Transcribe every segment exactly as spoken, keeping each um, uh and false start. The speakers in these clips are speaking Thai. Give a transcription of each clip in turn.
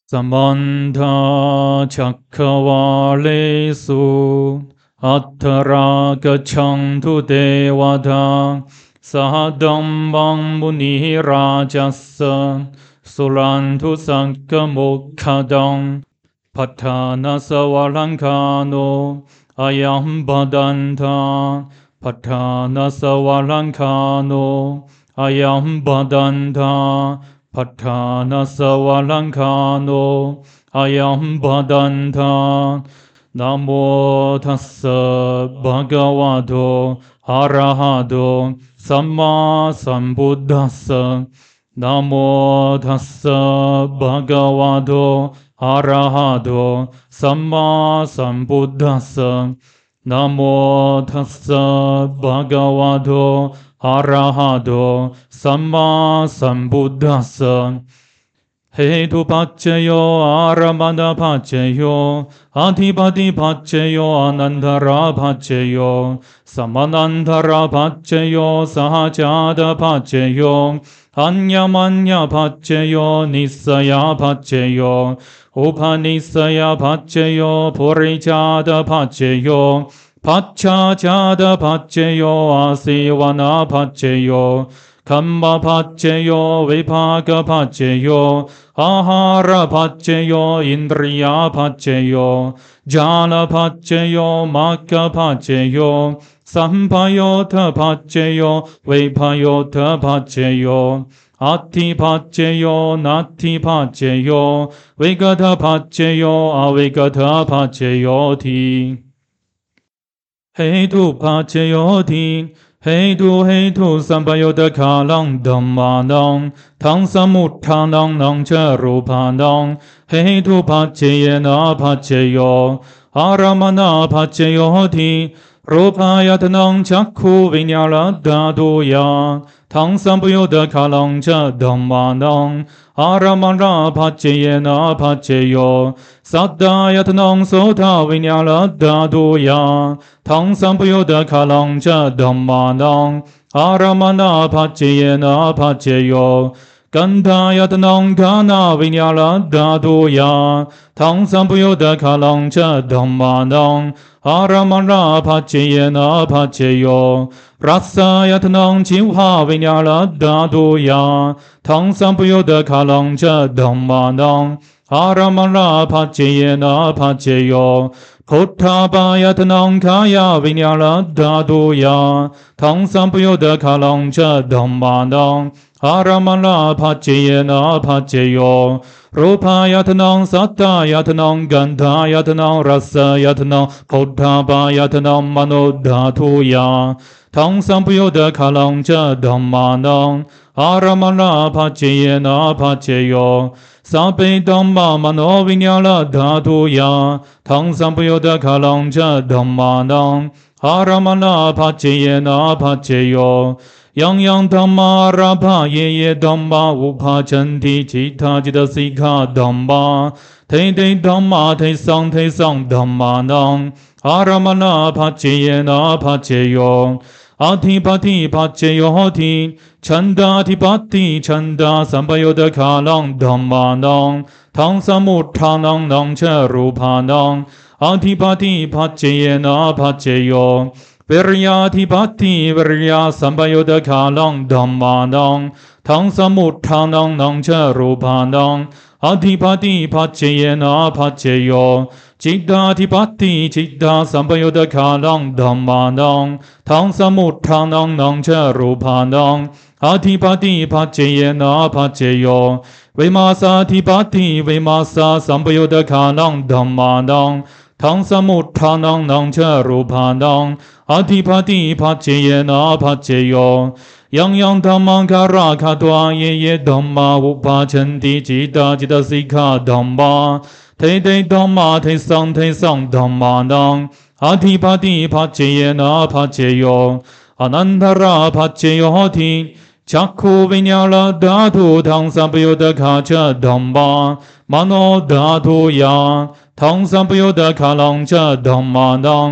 สมันทาชักขวาเลสุอัตถรากชังทุเทวดาสหดัมบังมุนิราจัสสะสุรันทุสักกมุขดังปัฏฐานาสวรังคาโนอายัมบดันทาปัฏฐานาสวรังคาโนอายัมบดันทาปัฏฐานาสวรังคาโนอายัมบดันทานะโมทัสสะภะคะวะโตอะระหะโตสัมมาสัมพุทธัสสะนะโมทัสสะภะคะวะโตอะระหะโตสัมมาสัมพุทธัสสะนะโมทัสสะภะคะวะโตอะระหะโตสัมมาสัมพุทธัสสะเหตุปัจเจโยอารมณปัจเจโยอธิปติปัจเจโยอนันตระปัจเจโยสมานันตระปัจเจโยสหจาตปัจเจโยอัญญมัญญปัจเจโยนิสยปัจเจโยอุปนิสยปัจเจโยปุริจาตปัจเจโยปัจฉาจาตปัจเจโยอาศิวนาปัจเจโยคัมมะปัจเจโยวิภากปัจเจโยอาหารปัจเจโยอินทรียปัจเจโยญาณปัจเจโยมัคคะปัจเจโยสัมปโยทปัจเจโยวิภโยทปัจเจโยอัตถิปัจเจโยนัตถิปัจเจโยวิกตปัจเจโยอวิกตปัจเจโยทีเหตุปัจเจโยทีเหตุเหตุสัมปโยตคาลังธัมมานังทังสมุทฐานังนังเจรูปานังเหตุปัจเจยนะปัจเจโยอารามณปัจเจโยทีรูปายตนังจักขุวิญญาณธาตุยาทังสัมปโยตคาลังเจธัมมานังอารามณปัจเจยนะปัจเจโยสัตตายตนังโสทวิญญาณธาตุยาทังสัมปโยตคาลังเจธัมมานังอารามณปัจเจยนะปัจเจโยกันธายตนังกานาวิญญาณธาตุยาทังสัมปโยตคาลังเจธัมมานังอารามณปัจเจยนะปัจเจโยรัสสายตนังจิวหาวิญญาณธาตุยาทังสัมปโยตคาลังเจธัมมานังอารามณปัจเจยนะปัจเจโยพุทธาปายตนังขายาวิญญาณธาตุยาทังสัมปโยตคาลังเจธัมมานังอารามณปัจเจยนะปัจเจโยรูปายตนังสัตตายตนังกันธายตนังรัสสายตนังพุทธาปายตนังมโนธาตุยาทังสัมปโยตคาลังเจธัมมานังอารามณปัจเจยนะปัจเจโยสัพเพธัมมามโนวิญญาณธาตุยาทังสัมปโยตคาลังเจธัมมานังอารามณปัจเจยนะปัจเจโยยังยังธรรมาราภาเยเยธัมมาอุปาจันติจิตาจิตสิกขาธัมมาเทเทธัมมาเทสังเทสังธัมมานังอารามณปัจเจยนะปัจเจโยอธิปติปัจเจโยทีฉันดาธิปติฉันดาสัมปโยตคาลังธัมมานังทังสมุทฐานังนังเจรูปานังอธิปติปัจเจยนะปัจเจโยวิริยาธิปัตติวิริยาสัมปโยตคาลังธัมมานังทังสมุทฐานังนังเจรูปานังอธิปติปัจเจยนะปัจเจโยจิตตาธิปัตติจิตตาสัมปโยตคาลังธัมมานังทังสมุทฐานังนังเจรูปานังอธิปติปัจเจยนะปัจเจโยวิมาสาธิปัตติวิมาสาสัมปโยตคาลังธัมมานังทังสมุทฐานังนังเจรูปานังอธิปติปัจเจยนะปัจเจโยยังยังธัมมังคาราคาตวาเยเยธัมมาอุปาจันติจิตาจิตสิกขาธัมมาเทเทธัมมาเทสังเทสังธัมมานังอธิปติปัจเจยนะปัจเจโยอนันตระปัจเจโยทีจักขุวิญญาณธาตุทังสัมปโยตคาเจธัมมามโนธาตุยาทังสัมปโยตคาลังเจธัมมานัง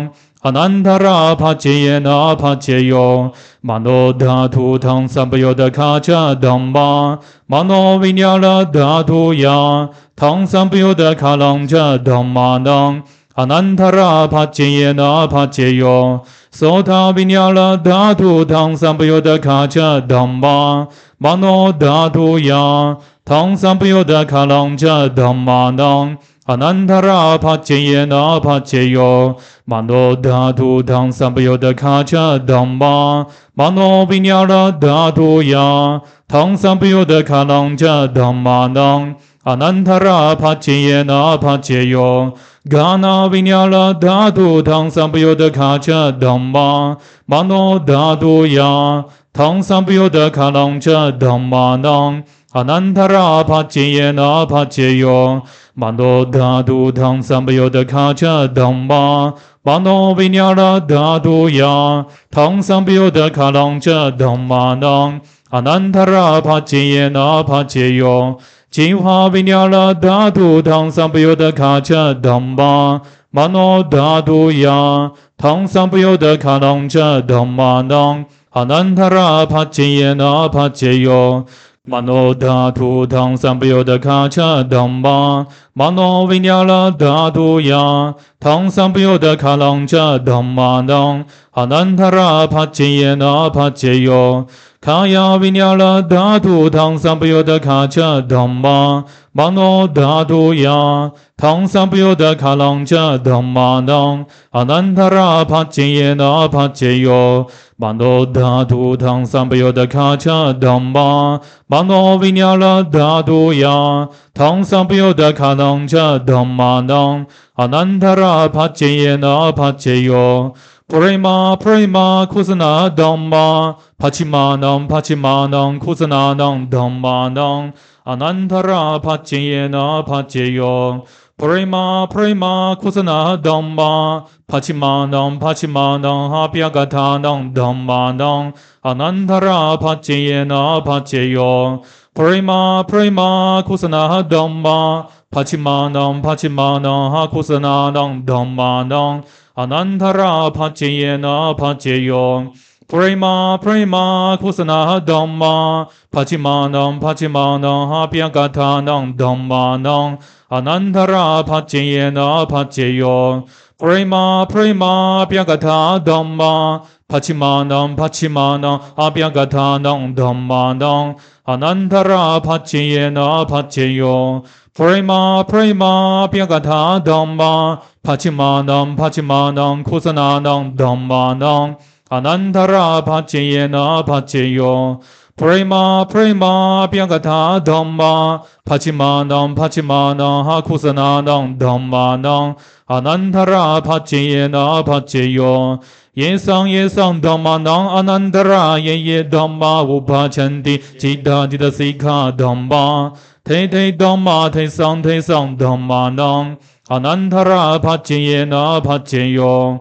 อนันทราภัจเจยนะภัจเจโยมโนธาตุทังสัมปโยตคาชะธัมมามโนวิญญาณธาตุยาทังสัมปโยตคาลังชะธัมมานังอนันทราภัจเจยนะภัจเจโยโสทาวิญญาณธาตุทังสัมปโยตคาชะธัมมามโนธาตุยาทังสัมปโยตคาลังชะธัมมานังอนันทราภัจเจยนะภัจเจโยมโนธาตุทังสัมปโยตคาชะธัมมามโนวิญญาณธาตุยาทังสัมปโยตคาลังชะธัมมานังอนันทราภัจเจยนะภัจเจโยกานาวิญญาณธาตุทังสัมปโยตคาชะธัมมามโนธาตุยาทังสัมปโยตคาลังชะธัมมานังอนันทราภัจเจยนะภัจเจโยมโนธาตุทังสัมปโยตคาชะธัมมามโนวิญญาณธาตุยาทังสัมปโยตคาลังชะธัมมานังอนันทราภัจเจยนะภัจเจโยจิวหาวิญญาณธาตุทังสัมปโยตคาชะธัมมามโนธาตุยาทังสัมปโยตคาลังชะธัมมานังอนันทราภัจเจยนะภัจเจโยมโนธาตุทังสัมปโยตคาชะธัมมามโนวิญญาณธาตุยาทังสัมปโยตคาลังชะธัมมานังอนันทราภัจเจยนะภัจเจโยขายาวิญญาณธาตุทังสัมปโยตคาชะธัมมามโนธาตุยาทังสัมปโยตคาลังชะธัมมานังอนันทราภัจเจยนะภัจเจโยมโนธาตุทังสัมปโยตคาชะธัมมามโนวิญญาณธาตุยาทังสัมปโยตคาลังชะธัมมานังอนันทราภัจเจยนะภัจเจโยปริมาปริมาคุสนาธัมมาปัจฉิมานังปัจฉิมานังคุสนานังธัมมานังอนันทราภัจเจยนะภัจเจโยปริมาปริมาคุสนาธัมมาปัจฉิมานังปัจฉิมานังหาปยกถานังธัมมานังอนันทราภัจเจยนะภัจเจโยปริมาปริมาคุสนาธัมมาปัจฉิมานังปัจฉิมานังหาคุสนานังธัมมานังอนันทราภัจเจยนะภัจเจโยปริมาปริมาคุสนาธัมมาปัจฉิมานังปัจฉิมานังหาปยกถานังธัมมานังอนันทราภัจเจยนะภัจเจโยปริมาปริมาปยกถาธัมมาปัจฉิมานังปัจฉิมานังหาปยกถานังธัมมานังอนันทราภัจเจยนะภัจเจโยปริมาปริมาปยกถาธัมมาปัจฉิมานังปัจฉิมานังคุสนานังธัมมานังอนันทราภัจเจยนะภัจเจโยปริมาปริมาปยกถาธัมมาปัจฉิมานังปัจฉิมานังหาคุสนานังธัมมานังอนันทราภัจเจยนะภัจเจโยเยสังเยสังธัมมานังอนันตราเยเยธัมมาอุปาชันติจิตาจิตสิกขาธัมมาเทเทธัมมาเทสังเทสังธัมมานังอนันทราภัจเจยนะภัจเจโย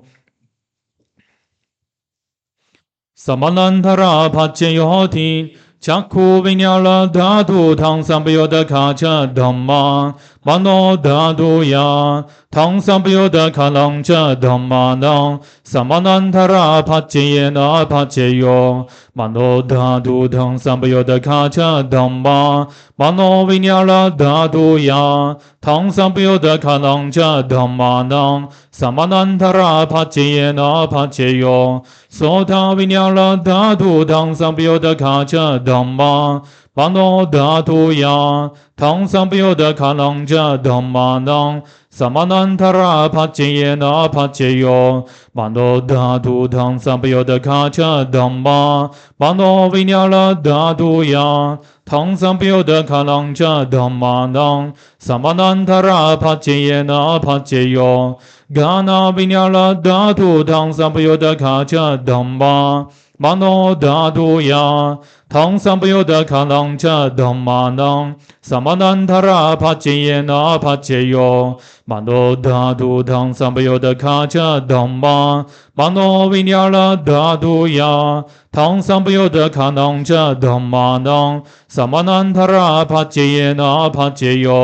สมนันทราภัจเจโยติจักขูวิญญาณธาตุทังสัมปโยตคาชะธัมมามโนธาตุยาทังสัมปโยตคาลังชะธัมมานังสมนันทราภัจเจยนะภัจเจโยมโนธาตุทังสัมปโยตคาชะธัมมามโนวิญญาณธาตุยาทังสัมปโยตคาลังชะธัมมานังสมนันทราภัจเจยนะภัจเจโยโสทาวิญญาณธาตุทังสัมปโยตคาชะธัมมามโนธาตุยาทังสัมปโยตคาลังชะธัมมานังสมนันทราภัจเจยนะภัจเจโยมโนธาตุทังสัมปโยตคาชะธัมมามโนวิญญาณธาตุยาทังสัมปโยตคาลังชะธัมมานังสมนันทราภัจเจยนะภัจเจโยกานาวิญญาณธาตุทังสัมปโยตคาชะธัมมามโนธาตุยาทังสัมปโยตคาลังชะธัมมานังสมนันทราภัจเจยนะภัจเจโยมโนธาตุทังสัมปโยตคาชะธัมมามโนวิญญาณธาตุยาทังสัมปโยตคาลังชะธัมมานังสมนันทราภัจเจยนะภัจเจโย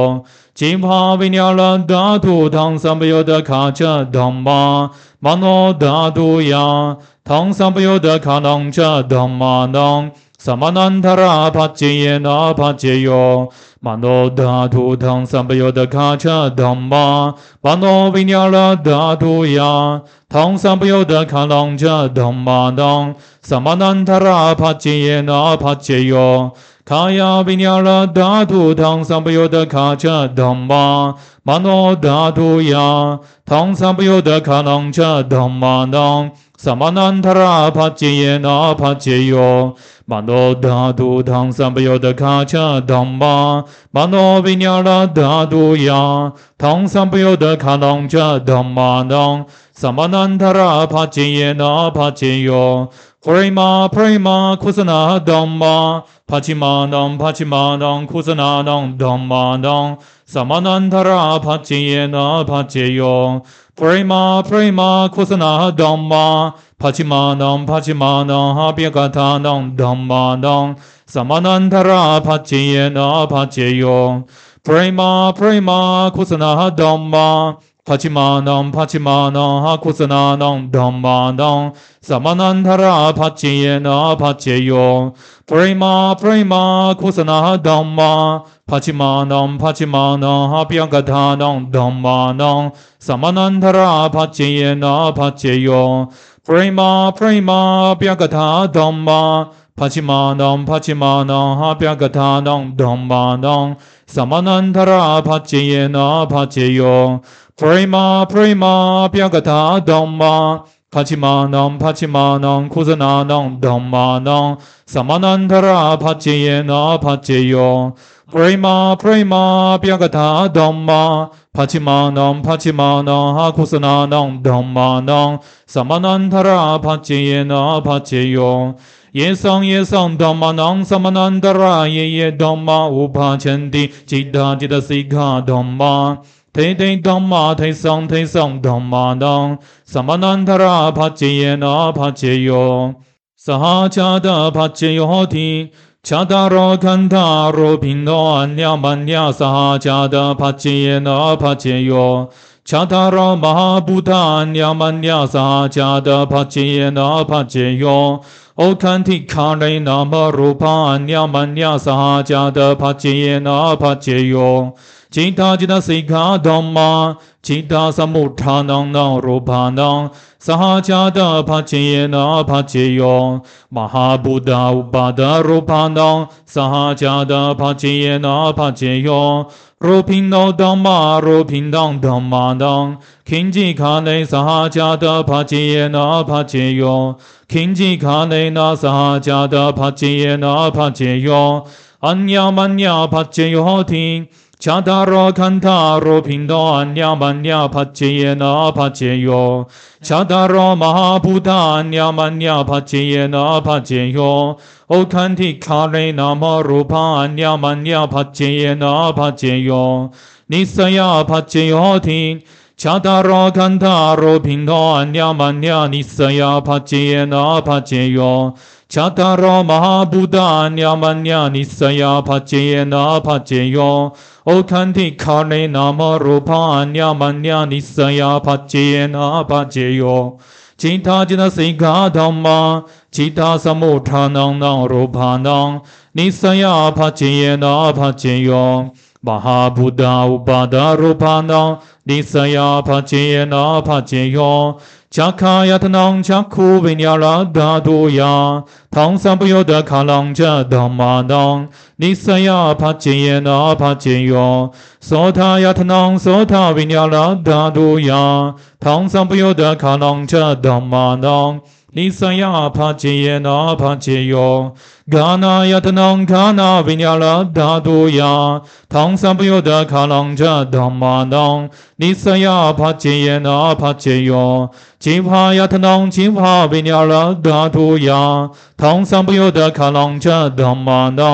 จิภาวิญญาณธาตุทังสัมปยุตตะขาชะธัมมามโนธาตุยาทังสัมปยุตตะขานังชะธัมมานังสมนันทราภัจเจเยนะภัจเจโยมโนธาตุทังสัมปยุตตะขาชะธัมมามโนวิญญาณธาตุยาทังสัมปยุตตะขานังชะธัมมานังสมนันทราภัจเจเยนะภัจเจโยขายาวิญญาณธาตุทังสัมปยุตตะขาชะธัมมามโนธาตุยาทังสัมปยุตตะขานังชะธัมมานังสมนันทราภัจเจเยนะภัจเจโยมโนธาตุทังสัมปยุตตะขาชะธัมมามโนวิญญาณธาตุยาทังสัมปยุตตะขานังชะธัมมานังสมนันทราภัจเจเยนะภัจเจโยปริมาปริมาคุสนาธัมมาภัจฉิมานังภัจฉิมานังคุสนานังธัมมานังสมนันทราภัจเจเยนะภัจเจโยปริมาปริมาคุสนาธัมมาภัจฉิมานังภัจฉิมานังหาเปียกถานังธัมมานังสมนันทราภัจเจเยนะภัจเจโยปริมาปริมาคุสนาธัมมาภัจฉิมานังภัจฉิมานังหาคุสนานังธัมมานังสมนันทราภัจเจเยนะภัจเจโยปริมาปริมาคุสนาธัมมาภัจฉิมานังภัจฉิมานังหาเปียกถานังธัมมานังสมนันทราภัจเจเยนะภัจเจโยปริมาปริมาเปียกถาธัมมาภัจฉิมานังภัจฉิมานังหาเปียกถานังธัมมานังสมนันทราภัจเจเยนะภัจเจโยปริมาปริมาเปียกถาธัมมาภัจฉิมานังภัจฉิมานังคุสนานังธัมมานังสมนันทราภัจเจเยนะภัจเจโยปริมาปริมาเปียกถาธัมมาภัจฉิมานังภัจฉิมานังหาคุสนานังธัมมานังสมนันทราภัจเจเยนะภัจเจโยเยสังเยสังธัมมานังสมนันตราเยเยธัมมาอุปาชันติจิตตาจิตสิกขาธัมมาเทเทธัมมาเทสังเทสังธัมมานังสมนันทราภัจเจเยนะภัจเจโยสหชาตภัจเจโยทิชาตารคันธาโรพินโนอัญญมัญญาสหชาตภัจเจเยนะภัจเจโยชาตารมหาบุตาอัญญมัญญาสหชาตภัจเจเยนะภัจเจโยโอคันธิคาเรนามรูปาอัญญมัญญาสหชาตภัจเจเยนะภัจเจโยจิตาจิตสิกขาธัมมาจิตาสมุทฐานังนังรูปานังสหชาตภัจเจเยนะภัจเจโยมหาบุตาอุปาดารูปานังสหชาตภัจเจเยนะภัจเจโยรูปินโนธัมมารูปินดังธัมมานังคินจิคาเนสหชาตภัจเจเยนะภัจเจโยคินจิคาเนนะสหชาตภัจเจเยนะภัจเจโยอัญญมัญญาภัจเจโยทิชาตารคันธาโรพินโดอัญญมัญญาภัจเจเยนะภัจเจโยชาตารมหาภูตาอัญญมัญญาภัจเจเยนะภัจเจโยโอคันธิคาเรนามรูปาอัญญมัญญาภัจเจเยนะภัจเจโยนิสยาภัจเจโยทิชาตารคันธาโรพินโดอัญญมัญญานิสยาภัจเจเยนะภัจเจโยชาตารมหาบุตาอัญญมัญญานิสยาภัจเจเยนะภัจเจโยโอคันธิคาเรนามรูปาอัญญมัญญานิสยาภัจเจเยนะภัจเจโยจิตาจิตสิกขาธัมมาจิตาสมุทฐานังนังรูปานังนิสยาภัจเจเยนะภัจเจโยมหาบุตาอุปาดารูปานังนิสยาภัจเจเยนะภัจเจโยจักขายตนังจักขุวิญญาณธาตุยาทังสัมปยุตตะขานังชะธัมมานังนิสยาภัจเจเยนะภัจเจโยโสทายตนังโสทาวิญญาณธาตุยาทังสัมปยุตตะขานังชะธัมมานังนิสยาภัจเจเยนะภัจเจโยกานายตนังกานาวิญญาณธาตุยาทังสัมปยุตตะขานังชะธัมมานังนิสยาภัจเจเยนะภัจเจโยจิภายตนังจิภาวิญญาณธาตุยาทังสัมปยุตตะขานังชะธัมมานัง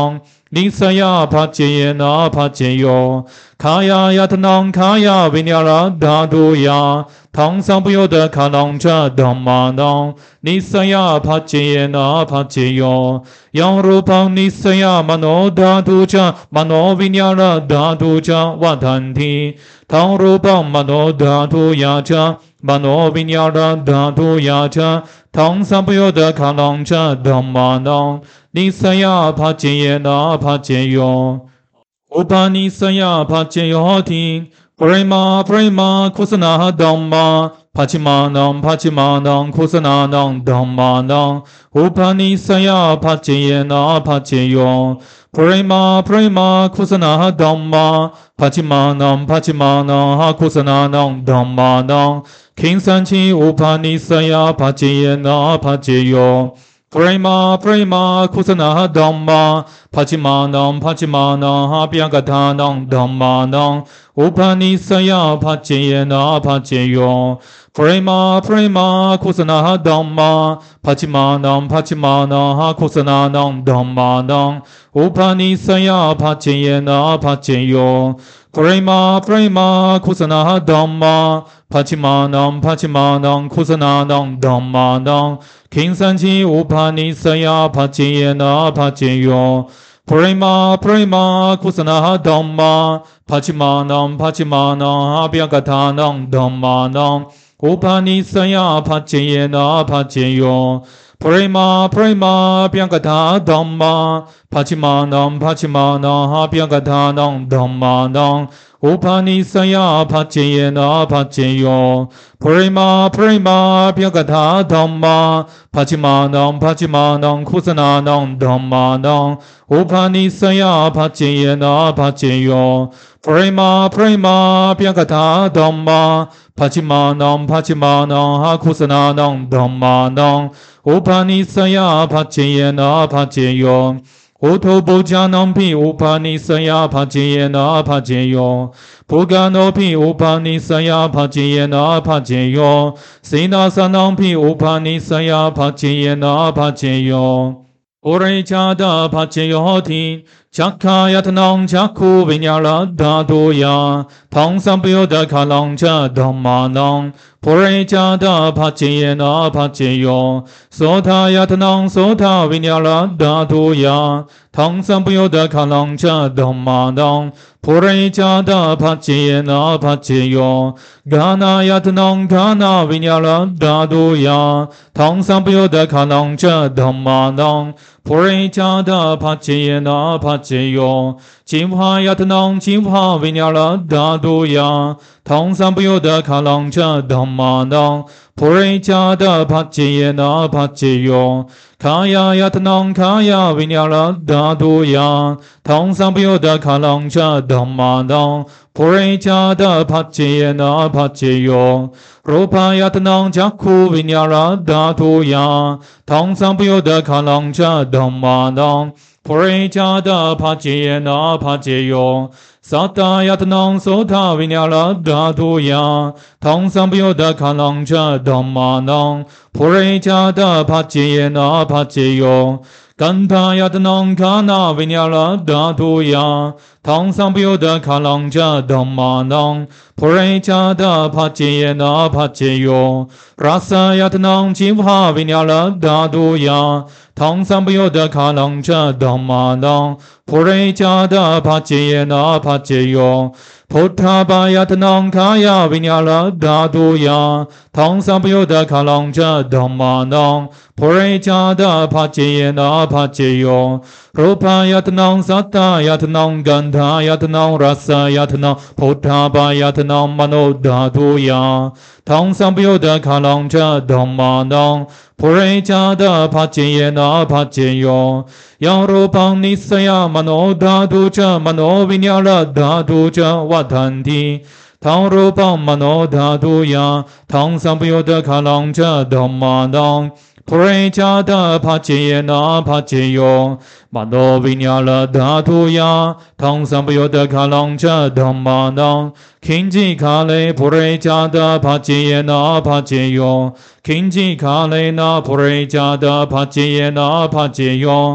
นิสยาภัจเจยนะภัจเจโยขายายตนังขายาวิญญาณธาตุยาทังสัมปยุตตะขานังจะธัมมานังนิสยาภัจเจยนะภัจเจโยยังรูปังนิสยามโนธาตุจะมโนวิญญาณธาตุจะวัฏันติทังรูปังมโนธาตุยาจะมโนวิญญาณธาตุยาจะทังสัมปยุตตะขานังจะธัมมานังนิสยาภัจเจยนะภัจเจโยอุปาณิสยาภัจเจโยติปริมาปริมาคุสนาธัมมาภัจฉิมานังภัจฉิมานังคุสนานังธัมมานังอุปาณิสยาภัจเจยนะภัจเจโยปริมาปริมาคุสนาธัมมาภัจฉิมานังภัจฉิมานังคุสนานังธัมมานังขิงสันชิอุปาณิสยาภัจเจยนะภัจเจโยปริมาปริมาคุสนาธัมมาภัจฉิมานังภัจฉิมานังเปียกทานังธัมมานังอุปาณิสยาภัจเจยนะภัจเจโยปริมาปริมาคุสนาธัมมาภัจฉิมานังภัจฉิมานังคุสนานังธัมมานังอุปาณิสยาภัจเจยนะภัจเจโยปริมาปริมาคุสนาธัมมาภัจฉิมานังภัจฉิมานังคุสนานังธัมมานังขิงสันชิอุปาณิสยาภัจเจยนะภัจเจโยปริมาปริมาคุสนาธัมมาภัจฉิมานังภัจฉิมานังเปียกทานังธัมมานังอุปาณิสยาภัจเจยนะภัจเจโยปริมาปริมาเปียกทาธัมมาภัจฉิมานังภัจฉิมานังเปียกทานังธัมมานังอุปาณิสยาภัจเจยนะภัจเจโยปริมาปริมาเปียกทาธัมมาภัจฉิมานังภัจฉิมานังคุสนานังธัมมานังอุปาณิสยาภัจเจยนะภัจเจโยปริมาปริมาเปียกทาธัมมาภัจฉิมานังภัจฉิมานังคุสนานังธัมมานังอุปาณิสยาภัจเจยนะภัจเจโยอุทโธปุจานังภิอุปาณิสยาภัจเจยนะภัจเจโยปุกาโนภิอุปาณิสยาภัจเจยนะภัจเจโยสีนาสนังภิอุปาณิสยาภัจเจยนะภัจเจโยปุริจาตาภัจเจโยติจักขายตนังจักขุวิญญาณธาตุยาทังสัมปยุตตะขานังจะธัมมานังปุริจาตาภัจเจยนะภัจเจโยโสทายตนังโสทาวิญญาณธาตุยาทังสัมปยุตตะขานังจะธัมมานังปุริจาตาภัจเจยนะภัจเจโยกานายตนังกานาวิญญาณธาตุยาทังสัมปยุตตะขานังจะธัมมานังปุริจาตาภัจเจยนะภัจเจโยจิวหายตนังจิวหาวิญญาณธาตุยาทังสัมปยุตตะขานังจะธัมมานังปุริจาตาภัจเจยนะภัจเจโยขายายตนังขายาวิญญาณธาตุยาทังสัมปยุตตะขานังจะธัมมานังปุริจาตาภัจเจยนะภัจเจโยรูปายตนังจักขุวิญญาณธาตุยาทังสัมปยุตตะขานังจะธัมมานังปุริจาตาภัจเจยนะภัจเจโยสัตตายตนังโสทาวิญญาณธาตุยาทังสัมปยุตตะขานังจะธัมมานังปุริจาตาภัจเจยนะภัจเจโยกันธายตนังกานาวิญญาณธาตุยาทังสัมปยุตตะขานังจะธัมมานังปุริจาตาภัจเจยนะภัจเจโยรัสยตนังจิวหาวิญญาณธาตุยาทังสัมปยุตตะขานังจะธัมมานังปุริจาตาภัจเจยนะภัจเจโยพุทธาปายตนังขายาวิญญาณธาตุยาทังสัมปยุตตะขานังจะธัมมานังปุริจาตาภัจเจยนะภัจเจโยรูปายตนังสัตตายตนังกันธายตนังรัสยตนังพุทธาปายตนังมโนธาตุยาทังสัมปยุตตะขานังจะธัมมานังปุริจาตาภัจเจยนะภัจเจโยยังรูปังนิสยามโนธาตุจะมโนวิญญาณธาตุจะวัฏันติทังรูปังมโนธาตุยาทังสัมปยุตตะขานังจะธัมมานังปุริจาตาภัจเจยนะภัจเจโยมโนวิญญาณธาตุยาทังสัมปยุตตะขานังจะธัมมานังขิงจิคาเลปุริจาตาภัจเจยนะภัจเจโยขิงจิคาเลนะปุริจาตาภัจเจยนะภัจเจโย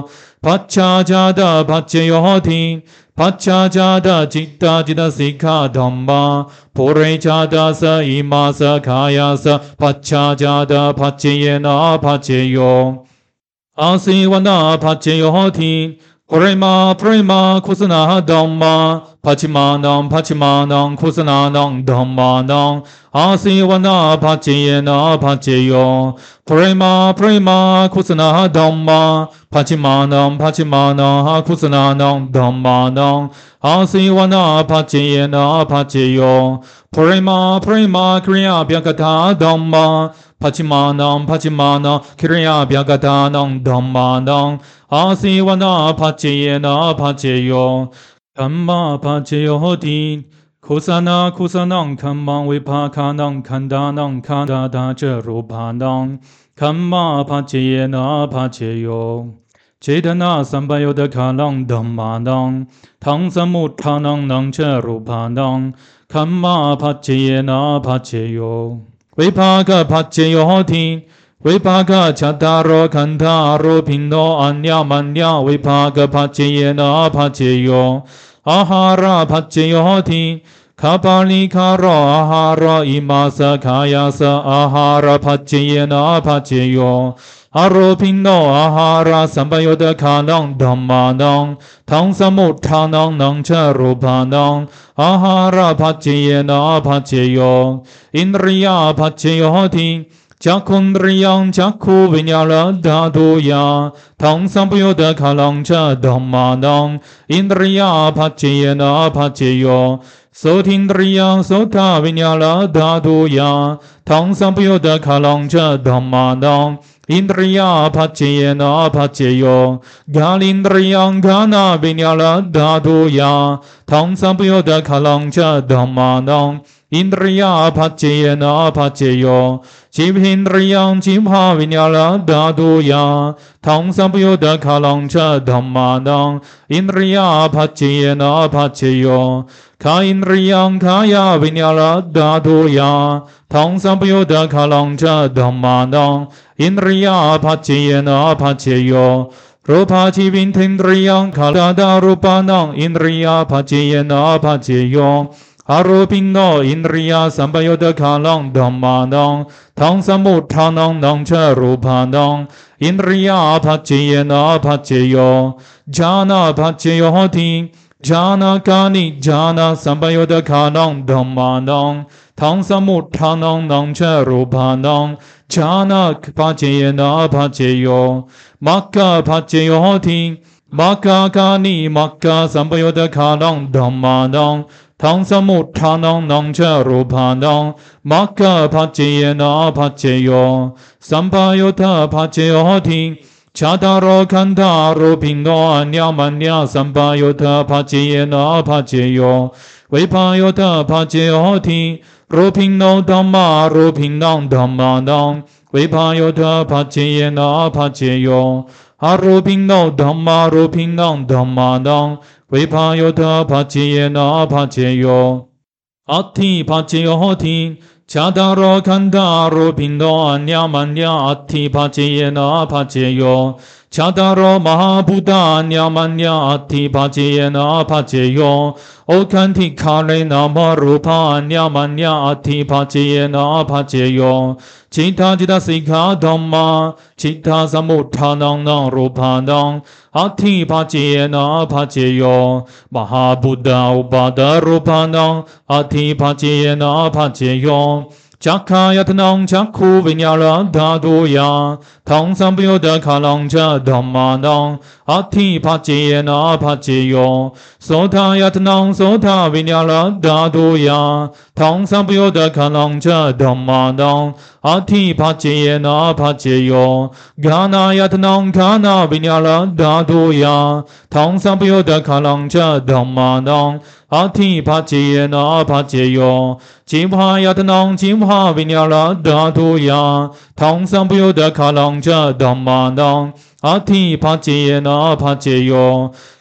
ปัจจาจาตาปัจเจโยทิปัจจาจาตาจิตตาจิตสิกขาธัมมาปุเรจาตาสอิมาสขายาสปัจจาจาตาปัจเจเยนะปัจเจโยอาศิวนาปัจเจโยทิปุเรมาปุเรมาคุสนาธัมมาปัจฉิมานังปัจฉิมานังคุสนานังธัมมานังอาศิวนาปัจเจเยนะปัจเจโยปุเรมาปุเรมาคุสนาธัมมาปัจฉิมานังปัจฉิมานังคุสนานังธัมมานังอาศิวนาปัจเจเยนะปัจเจโยปุเรมาปุเรมาคริยาเบียกถาธัมมาปัจฉิมานังปัจฉิมานังคริยาเบียกถานังธัมมานังอาศิวนาปัจเจเยนะปัจเจโยคัมมาปัจเจโยติคุสนาคุสนังคัมมังวิภาคานังคันดานังคันดาดาเจรูปานังคัมมาปัจเจเยนะปัจเจโยเจตนาสัมปยุตตะคาลังธัมมานังทังสมุทฐานังนังเจรูปานังคัมมาปัจเจเยนะปัจเจโยวิภาคปัจเจโยติวิภาคชัตตารโอขันธารูปินโนอัญญมัญญาวิภาคปัจเจเยนะปัจเจโยอาหาระปัจเจโยติคาปาลิคารออาหาระอิมาสขายาสอาหาระปัจเจเยนะปัจเจโยอารูปินโนอาหาระสัมปยุตตะคานังธัมมานังทังสมุทฐานังนังเชรูปานังอาหาระปัจเจเยนะปัจเจโยอินทรียปัจเจโยติจักขุนริยังจักขุวิญญาณธาตุยาทังสัมปยุตตะคาลังเชธัมมานังอินทรียปัจเจเยนะปัจเจโยโสทินทรียังโสทวิญญาณธาตุยาทังสัมปยุตตะคาลังเชธัมมานังอินทรียปัจเจเยนะปัจเจโยกาลินทรียังกานาวิญญาณธาตุยาทังสัมปยุตตะคาลังเชธัมมานังอินทรียปัจเจเยนะปัจเจโยจิวินทรียังจิมหาวิญญาณธาตุยาทังสัมปยุตตะคาลังเชธัมมานังอินทรียปัจเจเยนะปัจเจโยคาอินทรียังคายาวิญญาณธาตุยาทังสัมปยุตตะคาลังเชธัมมานังอินทรียปัจเจเยนะปัจเจโยรูปาจิวินทินทรียังคาลาดารูปานังอินทรียปัจเจเยนะปัจเจโยอารูปินโนอินทรียสัมปยุตตะคาลังธัมมานังทังสมุทฐานังนังเชรูปานังอินทรียปัจเจเยนะปัจเจโยญาณปัจเจโยติญาณกานิญาณสัมปยุตตะคานังธัมมานังทังสมุทฐานังนังเชรูปานังญาณปัจเจเยนะปัจเจโยมัคคะปัจเจโยติมัคคะกานิมัคคะสัมปยุตตะคานังธัมมานังทังสมุทฐานังนังเชรูปานังมัคคะปัจเจเยนะปัจเจโยสัมปยุตตะปัจเจโยติชัตตารโอขันธารูปินโนอัญญมัญญาสัมปยุตตะปัจเจเยนะปัจเจโยวิภายุตตะปัจเจโยติรูปินโนธัมมารูปินนังธัมมานังวิภายุตตะปัจเจเยนะปัจเจโยอารูปินโนธัมมารูปินนังธัมมานังวิภายุตตะปัจเจเยนะปัจเจโยอัตถิปัจเจโยติชัตตารโอขันธารูปินโนอัญญมัญญาอัตถิปัจเจเยนะปัจเจโยชัตตารโอมหาภูตาอัญญมัญญาอัตถิปัจเจเยนะปัจเจโยโอคันธิคาเลนะมรูปาอัญญมัญญาอัตถิปัจเจเยนะปัจเจโยจิตตาจิตสิกขาธัมมาจิตตาสมุทฐานังนังรูปานังอัตถิปัจเจเยนะปัจเจโยมหาบุตตาอุปาทรูปานังอัตถิปัจเจเยนะปัจเจโยจักขายตนังจักขุวิญญาณธาตุยาทังสัมปยุตตะคาลังเชธัมมานังอัตถิปัจเจเยนะปัจเจโยโสทายตนังโสทวิญญาณธาตุยาทังสัมปยุตตะคาลังเชธัมมานังอัตถิปัจเจเยนะปัจเจโยกานายตนังกานาวิญญาณธาตุยาทังสัมปยุตตะคาลังเชธัมมานังอัตถิปัจเจเยนะปัจเจโยจิมหายตนังจิมหาวิญญาณธาตุยาทังสัมปยุตตะคาลังเชธัมมานังอัตถิปัจเจเยนะปัจเจโย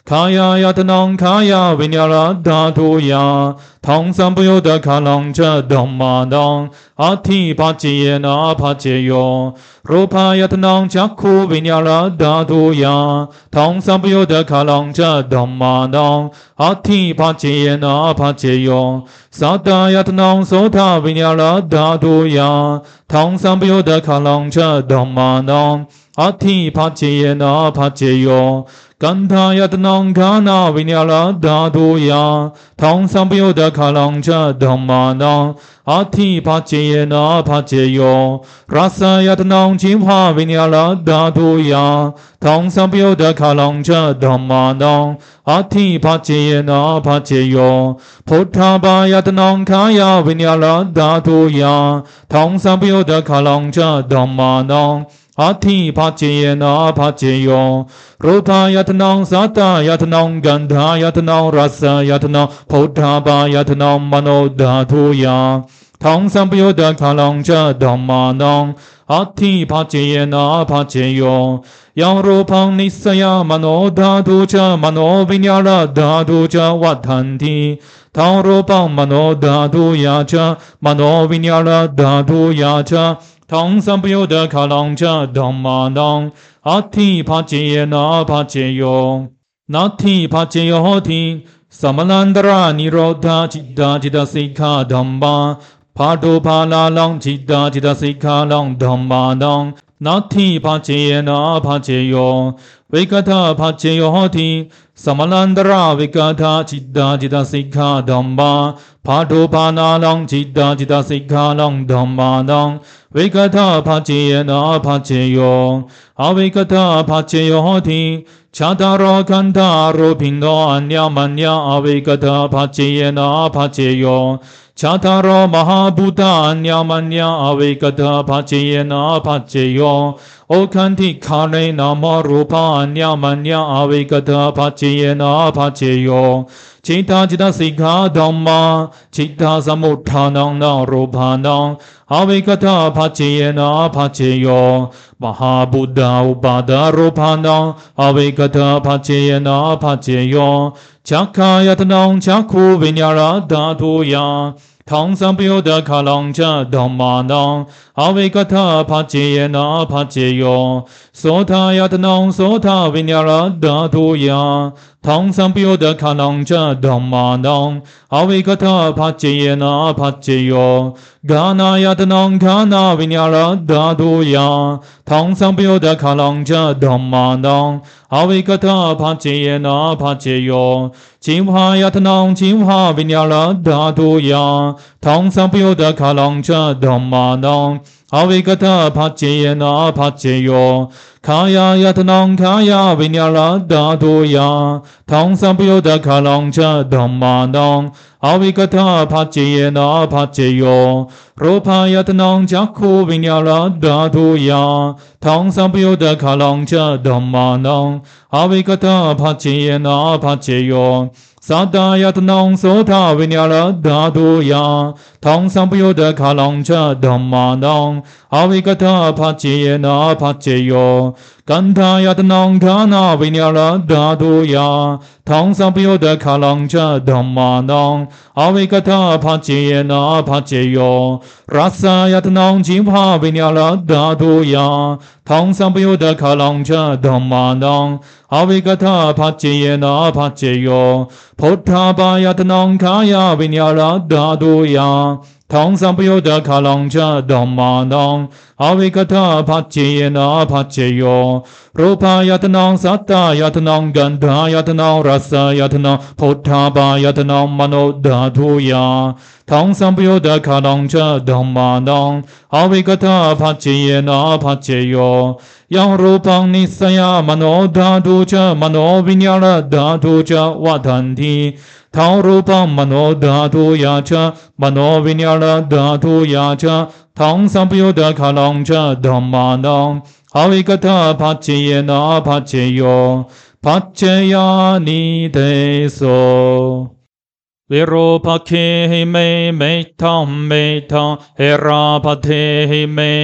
ขายายตนองขายาวิญญาณธาตุยาทองสัมปยุตตะขาลังจะธรรมานังอัตถิปัจเจยนะปัจเจโยรูปายตนองจักขูวิญญาณธาตุยาทองสัมปยุตตะขาลังจะธรรมานังอัตถิปัจเจยนะปัจเจโยสัตตายตนองโสธาวิญญาณธาตุยาทองสัมปยุตตะขาลังจะธรรมานังอัตถิปัจเจยนะปัจเจโยกันธายตนองฆานาวิญญาณธาตุยาทองสัมปยุตตะขาลังจะธรรมานังอัตถิปัจเจยนะปัจเจโยรัสยตนองจิมหาวิญญาณธาตุยาทองสัมปยุตตะขาลังจะธรรมานังอัตถิปัจเจยนะปัจเจโยพุทธาบายตนองขายาวิญญาณธาตุยาทองสัมปยุตตะขาลังจะธรรมานังอัตถิปัจเจยนะปัจเจโยรูปายตนองสัตตายตนองกันธายตนองรัสยตนองพุทธาบายตนองมโนธาตุยาทองสัมปยุตตะขาลังจะธรรมานังอัตถิปัจเจยนะปัจเจโยยังรูปังนิสยามโนธาตุจะมโนวิญญาณธาตุจะวัฏันติทองรูปังมโนธาตุยาจะมโนวิญญาณธาตุยาจะทองสัมปยุตตะขาลังจะธรรมานังอัตถิปัจเจยนะปัจเจโยนัตถิปัจเจโยโหติสมนันตรานิโรธาจิตตาจิตสิกขาธัมมาภาโตภาลาลังจิตตาจิตสิกขาลังธัมมานังนัตถิปัจเจยนะปัจเจโยวิกตาปัจเจโยโหติสมนันตราวิกตาจิตตาจิตสิกขาธัมมาภาโตภาลาลังจิตตาจิตสิกขาลังธัมมานังวิกตาปัจเจยนะปัจเจโยอวิกตาปัจเจโยโหติชาตารคันธารูปินโนอัญญมัญญาอวิกตาปัจเจยนะปัจเจโยชาตารมหาภูตาอัญญมัญญาอวิกตาปัจเจยนะปัจเจโยโอคันธิคาเนนามรูปาอัญญมัญญาอวิกตาปัจเจยนะปัจเจโยจิตตาจิตสิกขาธัมมาจิตตาสมุทฐานังนารูปานังอวิกตาปัจเจยนะปัจเจโยมหาบุตตาอุปาดารูปานังอวิกตาปัจเจยนะปัจเจโยจักขายตนังจักขูวิญญาณธาตุยาทองสัมปยุตตะขาลังจะธรรมานังอวิกตาปัจเจยนะปัจเจโยโสทายตนังโสทาวิญญาณธาตุยาทองสัมปยุตตะขาลังจะธรรมานังอวิกตาปัจเจยนะปัจเจโยกานายตนังกานาวิญญาณธาตุยาทองสัมปยุตตะขาลังจะธรรมานังอวิกตาปัจเจยนะปัจเจโยจิมหายตนังจิมหาวิญญาณธาตุยาทองสัมปยุตตะขาลังจะธรรมานังอวิกตาปัจเจยนะปัจเจโยขายายตนังขายาวิญญาณธาตุยาทองสัมปยุตตะขาลังจะธรรมานังอวิกตาปัจเจยนะปัจเจโยรูปายตนังจักขูวิญญาณธาตุยาทองสัมปยุตตะขาลังจะธรรมานังอวิกตาปัจเจยนะปัจเจโยสัตตายตนังโสธาวิญญาณธาตุยาทองสัมปยุตตะขาลังจะธรรมานังอวิกตาปัจเจยนะปัจเจโยกันธายตนังฆานาวิญญาณธาตุยาทองสัมปยุตตะขาลังจะธรรมานังอวิกตาปัจเจยนะปัจเจโยรัสยตนังจิมหาวิญญาณธาตุยาทองสัมปยุตตะขาลังจะธรรมานังอวิกตาปัจเจยนะปัจเจโยพุทธาบายตนังขายาวิญญาณธาตุยาทองสัมปยุตตะขาลังจะธรรมานังอวิกตาปัจเจยนะปัจเจโยรูปายตนังสัตตายตนังกันธายตนังรัสยตนังพุทธาบายตนังมโนธาตุยาทองสัมปยุตตะขาลังจะธรรมานังอวิกตาปัจเจยนะปัจเจโยยังรูปังนิสยามโนธาตุจะมโนวิญญาณธาตุจะวัฏันติทองรูปังมโนธาตุยาจะมโนวิญญาณธาตุยาจะทองสัมปยุตตะขาลังจะธรรมานังอวิกตาปัจเจยนะปัจเจโยปัจเจยานิเตโสวิโรภเคหิเมเมทัมเมทังเฮราภเทหิเม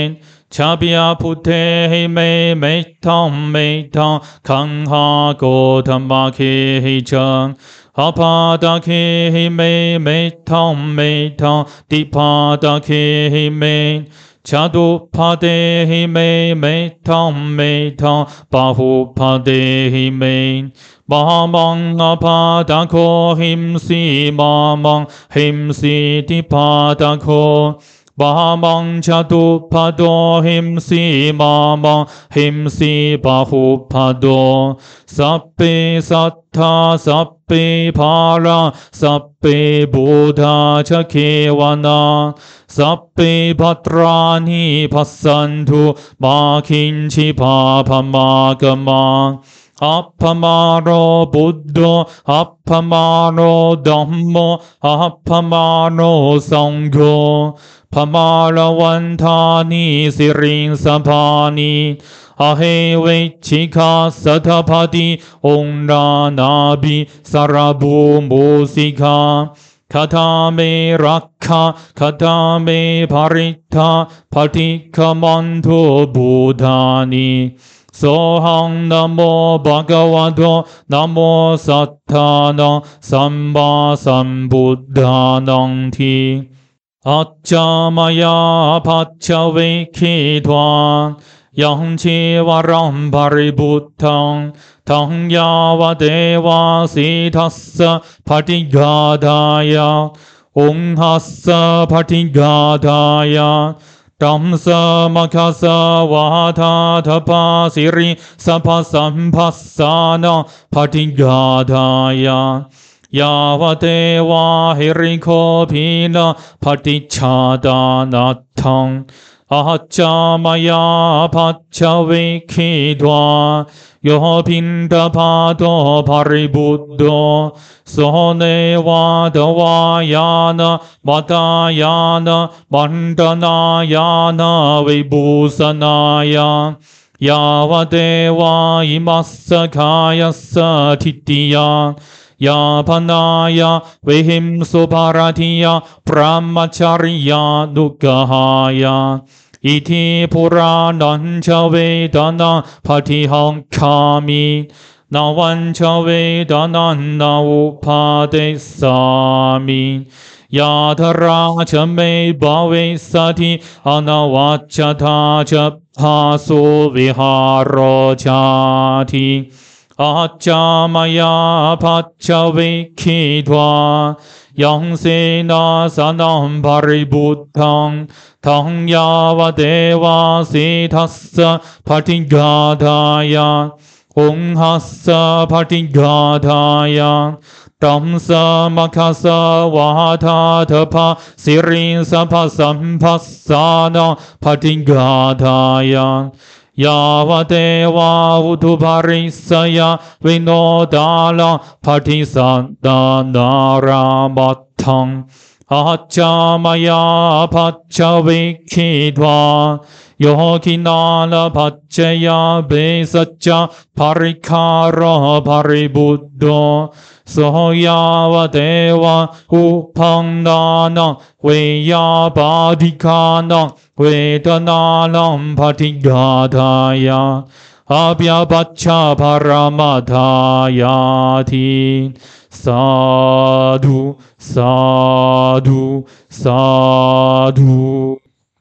ชาปิยพุทเทหิเมเมทัมเมทังคังหาโกธรรมเคหิจังอภาตาเคหิเมเมทัมเมทังติภาตาเคหิเมชาตุภาเตหิเมเมทัมเมทังปะหุภาเตหิเมบามังอภาตาโคหิมสีมามังหิมสีติภาตาโคบามังชาตุภาโดหิมสีมามังหิมสีปะหุภาโดสัพเพสัทธาสัพเพภาราสัพเพบูธาชะเควนาสัพเพภัตรานิภัสสันตุมาคินชิภาพมากมาอัปปมาโรบุตโตอัปปมาโรธัมโมอัปปมาโรสังโฆพมาลวันทานิสิริงสภานิอเหเวชิกาสัทพาติองรานาบิสารบูมุสิกาคาถาเมรักขาคาถาเมภริทาปฏิคมันทุบูธานิโสหังนะโมภะคะวะโตนะโมสัทธานังสัมมาสัมพุทธานังทีอัจจามายาภัชเวคิทวายังชีวรัมภริบุตตังทังยาวเทวาสิทัสสะปฏิฆาทายาองหัสสะปฏิฆาทายาตัมสะมะคะสะวะทาทปาสิริสัพพสัมภัสสานะปฏิฆาทายายาวเทวาหิริโคภินะปฏิชาดานัตถังอาจามายาภัชเวคิทวาโยพินทภาโตภริบุตโตโสเนวาตวายานะมัตายานะมันตนายานะวิบูสนายายาวเทวาอิมัสสคายัสสะทิฏฐิยายาพนายาวิหิมสุภารทิยาพระมจริยานุกหายาอิทิปุรานันชเวดานาปฏิหังคามินาวันชเวดานันนาอุปาเดสามิยาธราชเมบาเวสติอนวัจจทาจภาสุวิหารชาทิอาจามายาภัชเวคิทวายังเสนาสนัมภริบุตตังทังยาวเทวาสิทัสสะปฏิฆาทายาองหัสสะปฏิฆาทายาตัมสะมะคะสะวะทาทภาสิริสัพพสัมภัสสานะปฏิฆาทายายาวเทวาอุทุภริสยาวิโนดาลาปฏิสันตานารามัตถังอาจามายาภัชเวคิทวาโยคินาลภัจจยาเบสัจจะภริคารภริบุตโตโสยาวเทวาอุพังนานังเวยาปาธิคานังเวทนานังปฏิฆาทายาอาภยปัชชาภรมทายาทิสาธุสาธุสาธุ